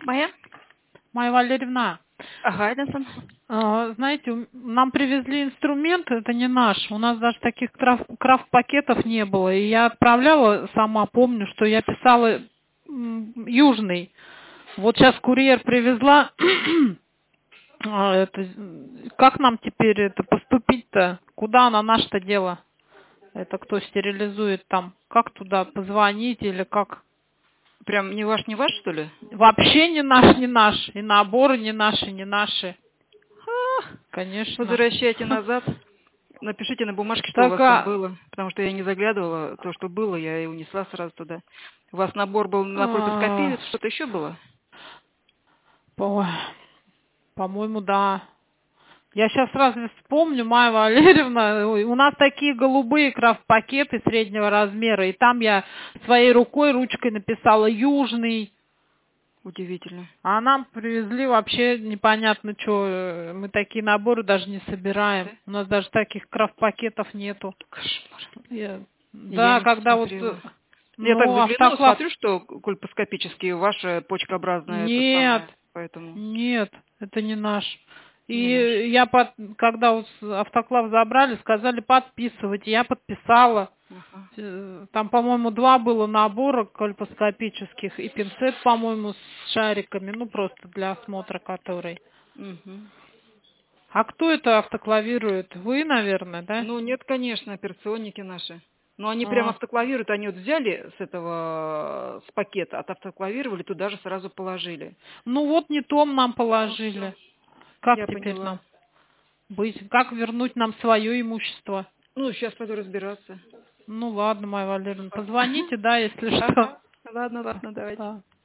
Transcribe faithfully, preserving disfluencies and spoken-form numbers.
Майя? Майя Валерьевна, Ага, Эдинсон. а, знаете, у- нам привезли инструмент, это не наш. У нас даже таких краф- крафт-пакетов не было. И я отправляла, сама помню, что я писала м, южный. Вот сейчас курьер привезла. А, это, м, как нам теперь это поступить-то? Куда она наше-то дело? Это кто стерилизует там? Как туда позвонить или как? Прям не ваш, не ваш, что ли? Вообще не наш, не наш. И наборы не наши, не наши. Ах, Конечно. возвращайте назад. Напишите на бумажке, что у Так, вас там а, было. Потому что я не заглядывала. То, что было, я и унесла сразу туда. У вас набор был на а, кольпоскопию, что-то еще было? ой, по-моему, да. Я сейчас сразу вспомню, Майя Валерьевна, ой, у нас такие голубые крафт-пакеты среднего размера, и там я своей рукой, ручкой написала «Южный», Удивительно. а нам привезли вообще непонятно что, мы такие наборы даже не собираем, Да? у нас даже таких крафт-пакетов нету. Кошмар. Я- Я да, не когда вот, э, посмотрела. Я так ну, заглянула, автоклав, смотрю, что кольпоскопические ваша почкообразная это нет, самое. Поэтому нет, это не наш. не наш. И я, под, когда вот с- автоклав забрали, сказали подписывать, я подписала. Ага. Э, Там, по-моему, два было набора кольпоскопических и пинцет, по-моему, с шариками, ну, просто для осмотра который. Мгм. А кто это автоклавирует? Вы, наверное, да? Ну, нет, конечно, операционники наши. Но они прям А, автоклавируют, они вот взяли с этого, с пакета, от автоклавировали, туда же сразу положили. ну, вот не том нам Ну, все, положили. Как я теперь поняла. нам быть? Как вернуть нам свое имущество? Ну, сейчас пойду разбираться. Ну, ладно, Майя Валерьевна, позвоните, да, если что. Ага, ладно, Да, ладно, давайте. да.